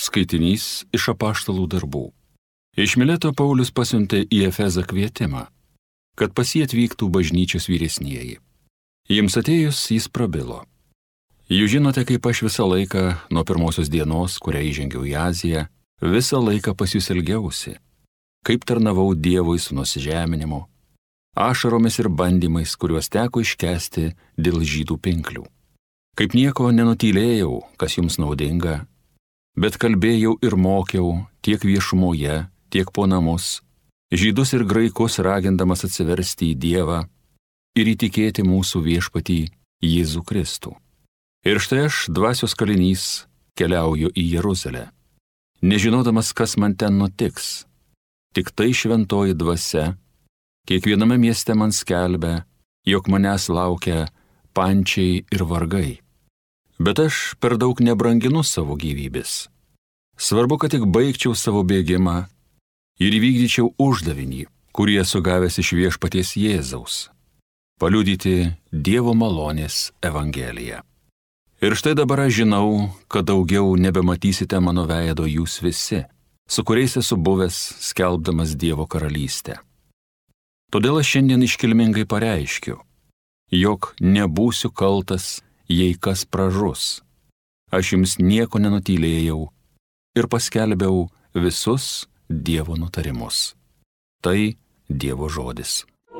Skaitinys iš Apaštalų darbų. Iš Mileto Paulius pasiuntė į Efezą kvietimą, kad pas jį atvyktų bažnyčios vyresnieji. Jiems atėjus jis prabilo. Jūs žinote, kaip aš visą laiką nuo pirmosios dienos, kurią įžengiau į Aziją, visą laiką pas jūs ilgiausi, kaip tarnavau Dievui su nusižeminimu, ašaromis ir bandymais, kuriuos teko iškęsti dėl žydų pinklių. Kaip nieko nenutylėjau, kas jums naudinga, bet kalbėjau ir mokiau tiek viešumoje, tiek po namus, žydus ir graikus ragindamas atsiversti į Dievą ir įtikėti mūsų viešpatį Jėzų Kristų. Ir štai aš, dvasios kalinys, keliauju į Jeruzalę, nežinodamas, kas man ten nutiks. Tik tai šventoji dvasia kiekviename mieste man skelbia, jog manęs laukia pančiai ir vargai. Bet aš per daug nebranginu savo gyvybės. Svarbu, kad tik baigčiau savo bėgimą ir įvykdyčiau uždavinį, kurį esu gavęs iš viešpaties Jėzaus – paliudyti Dievo malonės evangeliją. Ir štai dabar aš žinau, kad daugiau nebematysite mano veido jūs visi, su kuriais esu buvęs skelbdamas Dievo karalystę. Todėl aš šiandien iškilmingai pareiškiu, jog nebūsiu kaltas, jei kas pražus. Aš jums nieko nenutylėjau ir paskelbiau visus Dievo nutarimus. Tai Dievo žodis.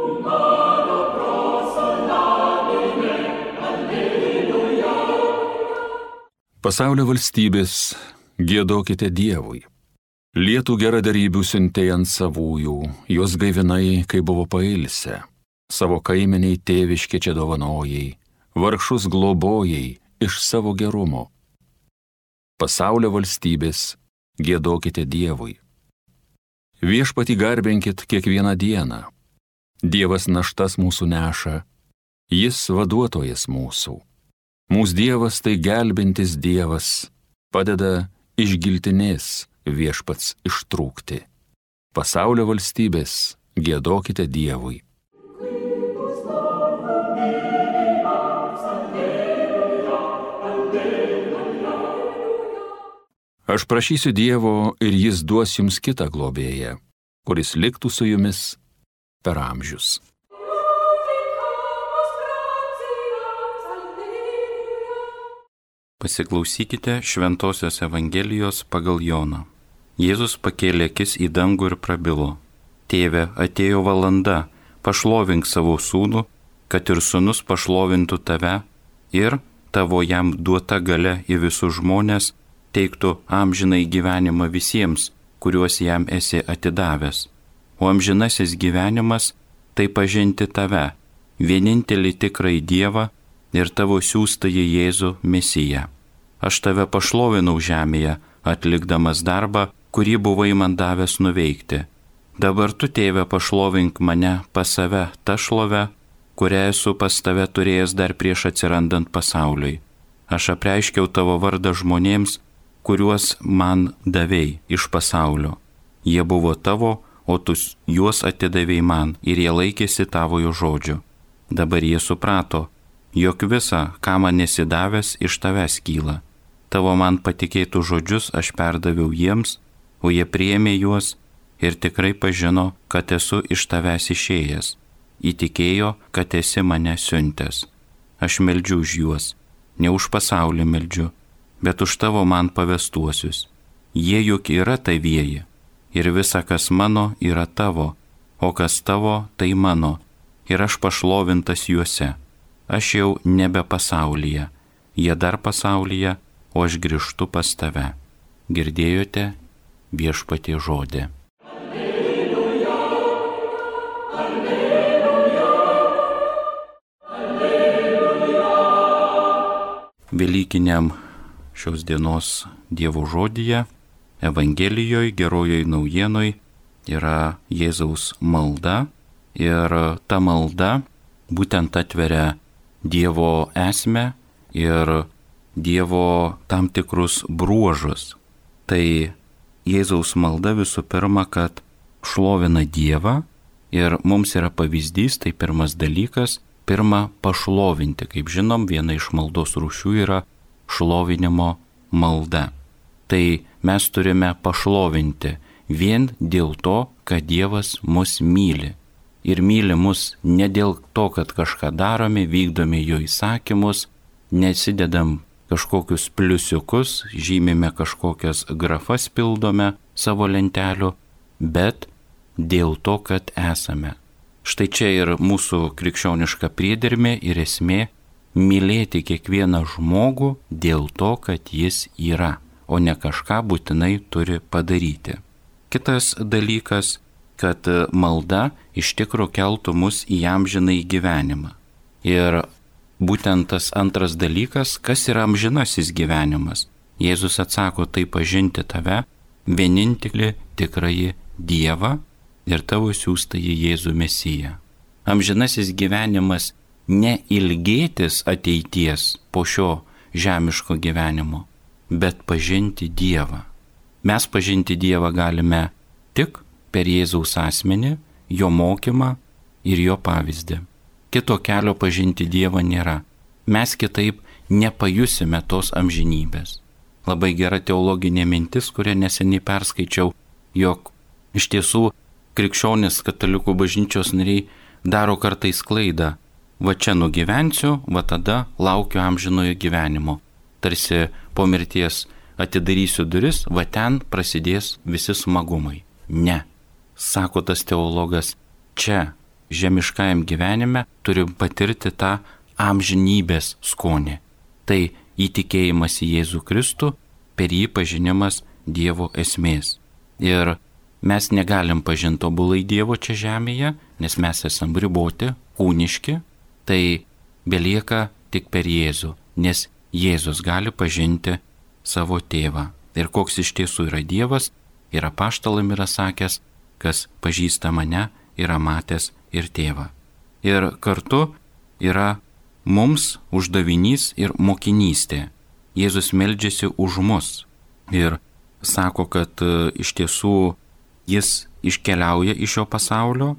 Pasaulio valstybės, giedokite Dievui. Lietų geradarybių siuntei ant savųjų, juos gaivinai, kai buvo pailsę. Savo kaimeniai tėviškė čia dovanojai, vargšus globojai iš savo gerumo. Pasaulio valstybės, giedokite Dievui. Viešpatį garbinkit kiekvieną dieną. Dievas naštas mūsų neša, jis vaduotojas mūsų. Mūsų Dievas tai gelbintis Dievas, padeda iš giltinės viešpats ištrūkti. Pasaulio valstybės, giedokite Dievui. Aš prašysiu Dievo ir jis duos jums kitą globėją, kuris liktų su jumis per amžius. Pasiklausykite Šventosios Evangelijos pagal Joną. Jėzus pakėlė akis į dangų ir prabilo. Tėve, atėjo valanda, pašlovink savo sūnų, kad ir sūnus pašlovintų tave ir tavo jam duota galia į visus žmonės teiktų amžinai gyvenimą visiems, kuriuos jam esi atidavęs. O amžinasis gyvenimas tai pažinti tave, vienintelį tikrąjį Dievą ir tavo siųstąjį Jėzų Mesiją. Aš tave pašlovinau žemėje, atlikdamas darbą, kurį buvai man davęs nuveikti. Dabar tu, Tėve, pašlovink mane pas save tą šlovę, kurią esu pas tave turėjęs dar prieš atsirandant pasauliui. Aš apreiškiau tavo vardą žmonėms, kuriuos man davei iš pasaulio. Jie buvo tavo, o tu juos atidavei man ir jie laikėsi tavojo žodžio. Dabar jie suprato, jog visa, ką man esi davęs, iš tavęs kyla. Tavo man patikėtų žodžius aš perdaviau jiems, o jie priėmė juos ir tikrai pažino, kad esu iš tavęs išėjęs. Įtikėjo, kad esi mane siuntęs. Aš meldžiu už juos, ne už pasaulį meldžiu, bet už tavo man pavestuosius. Jie juk yra tavieji, ir visa, kas mano, yra tavo, o kas tavo, tai mano, ir aš pašlovintas juose. Aš jau nebe pasaulyje, jie dar pasaulyje, o aš grįžtu pas tave. Girdėjote Viešpatie žodį. Alleluja, alleluja, alleluja. Velykiniam šios dienos Dievo žodyje, Evangelijoje, gerojoje naujienoje yra Jėzaus malda ir ta malda būtent atveria Dievo esmę ir Dievo tam tikrus bruožus. Tai Jėzaus malda visų pirma, kad šlovina Dievą ir mums yra pavyzdys, tai pirmas dalykas, pirma pašlovinti. Kaip žinom, viena iš maldos rūšių yra šlovinimo malda. tai mes turime pašlovinti vien dėl to, kad Dievas mus myli. Ir myli mus ne dėl to, kad kažką darome, vykdome jo įsakymus, nesidedam kažkokius pliusiukus, žymime kažkokias grafas, pildome savo lentelių, bet dėl to, kad esame. Štai čia ir mūsų krikščioniška priedermė ir esmė - mylėti kiekvieną žmogų dėl to, kad jis yra, o ne kažką būtinai turi padaryti. Kitas dalykas, kad malda iš tikrųjų keltų mus į amžinąjį gyvenimą. Ir būtent tas antras dalykas, kas yra amžinasis gyvenimas. Jėzus atsako, tai pažinti tave, vienintelį tikrąjį Dievą ir tavo siųstąjį Jėzų Mesiją. Amžinasis gyvenimas ne ilgėtis ateities po šio žemiško gyvenimo, bet pažinti Dievą. Mes pažinti Dievą galime tik per Jėzaus asmenį, jo mokymą ir jo pavyzdį. Kito kelio pažinti Dievą nėra. Mes kitaip nepajusime tos amžinybės. Labai gera teologinė mintis, kurią neseniai perskaičiau, jog iš tiesų krikščionis katalikų bažnyčios nariai daro kartais klaidą. Va čia nugyvensiu, va tada laukiu amžinojo gyvenimo. Tarsi po mirties atidarysiu duris, va ten prasidės visi smagumai. Ne, sako tas teologas, čia žemiškajam gyvenime turim patirti tą amžinybės skonį. Tai įtikėjimas į Jėzų Kristų, per jį pažinimas Dievo esmės. Ir mes negalim pažinti tobulai Dievo čia žemėje, nes mes esam riboti, kūniški, tai belieka tik per Jėzų, nes Jėzus gali pažinti savo tėvą. Ir koks iš tiesų yra Dievas, ir apaštalam yra sakęs, kas pažįsta mane, yra matęs ir tėvą. Ir kartu yra mums uždavinys ir mokinystė. Jėzus meldžiasi už mus ir sako, kad iš tiesų jis iškeliauja iš šio pasaulio,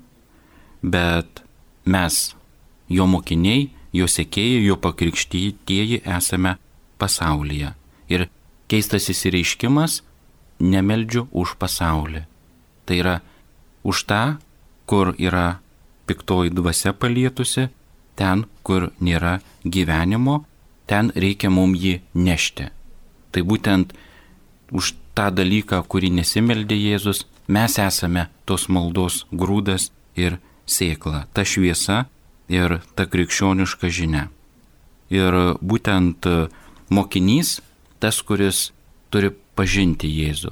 bet mes, jo mokiniai, jo sekėjai, jo pakrikštytieji esame pasaulyje. Ir keistas įsireiškimas - nemeldžiu už pasaulį. Tai yra už tą, kur yra piktoji dvasia palietusi, ten, kur nėra gyvenimo, ten reikia mums jį nešti. Tai būtent už tą dalyką, kurį nesimeldė Jėzus, mes esame tos maldos grūdas ir sėkla, ta šviesa ir ta krikščioniška žinia. Ir būtent mokinys, tas, kuris turi pažinti Jėzų.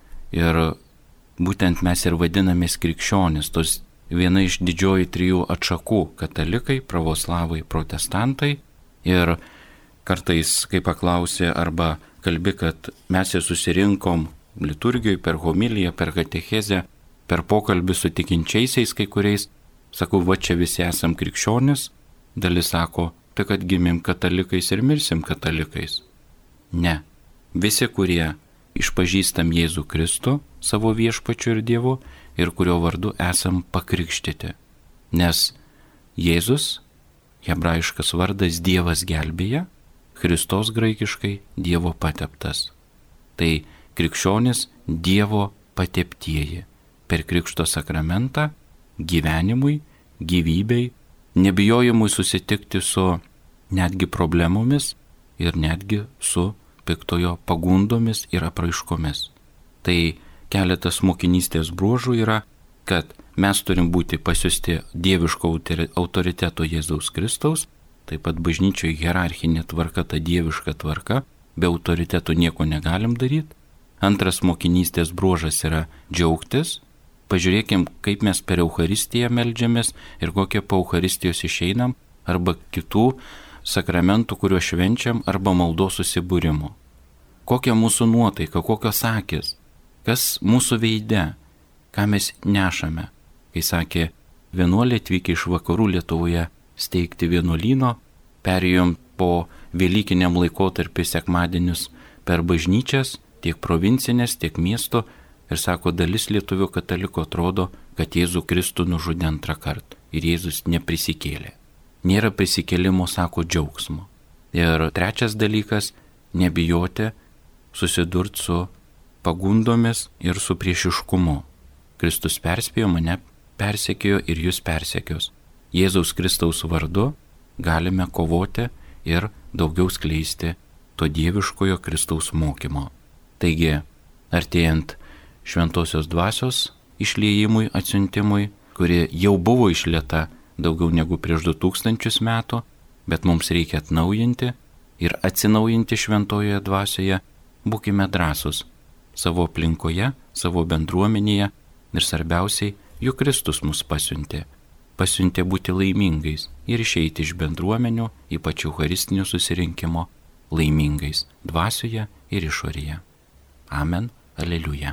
Ir būtent mes ir vadinamės krikščionis, tos viena iš didžioji trijų atšakų - katalikai, pravoslavai, protestantai. Ir kartais, kai paklausė arba kalbi, kad mes ir susirinkom liturgijoje, per homiliją, per katechezę, per pokalbį su tikinčiaisiais kai kuriais, sakau, va čia visi esam krikščionis, dalis sako, tai kad gimėm katalikais ir mirsim katalikais. Ne, visi, kurie išpažįstam Jėzų Kristų, savo viešpačiu ir Dievu, ir kurio vardu esam pakrikštyti. Nes Jėzus, hebrajiškas vardas Dievas gelbėja, Kristos graikiškai Dievo pateptas. Tai krikščionis Dievo pateptieji per krikšto sakramentą gyvenimui, gyvybei, nebijojimui susitikti su netgi problemomis ir netgi su piktojo pagundomis ir apraiškomis. Tai keletas mokinystės bruožų yra, kad mes turim būti pasiusti dieviško autoriteto Jėzaus Kristaus, taip pat bažnyčioje hierarchinė tvarka, ta dieviška tvarka, be autoriteto nieko negalim daryti. Antras mokinystės bruožas yra džiaugtis. Pažiūrėkim, kaip mes per Eucharistiją meldžiamės ir kokie po Eucharistijos išeinam, arba kitų sakramentų, kuriuos švenčiam, arba maldos susibūrimo. Kokia mūsų nuotaika, kokios akis, kas mūsų veide, ką mes nešame. Kai sakė, vienuoliai atvykę iš vakarų Lietuvoje steigti vienuolyno, perėjom po Velykiniam laikotarpį sekmadienius per bažnyčias, tiek provincinės, tiek miesto, ir sako, dalis lietuvių katalikų atrodo, kad Jėzų Kristų nužudė antrą kartą ir Jėzus neprisikėlė. Nėra prisikėlimo, sako, džiaugsmo. Ir trečias dalykas - nebijoti susidurti su pagundomis ir su priešiškumu. Kristus perspėjo, mane persekiojo ir jūs persekios. Jėzaus Kristaus vardu galime kovoti ir daugiau skleisti to dieviškojo Kristaus mokymo. Taigi, artėjant šventosios dvasios išliejimui, atsiuntimui, kuri jau buvo išlieta daugiau negu prieš 2000 metų, bet mums reikia atnaujinti ir atsinaujinti šventojoje dvasioje, būkime drąsūs savo aplinkoje, savo bendruomenėje ir svarbiausiai, juk Kristus mus pasiuntė būti laimingais ir išeiti iš bendruomenių, ypač eucharistinio susirinkimo, laimingais dvasioje ir išorėje. Amen. Aleliuja.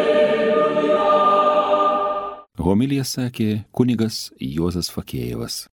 Homiliją sakė kunigas Juozas Fakėjevas.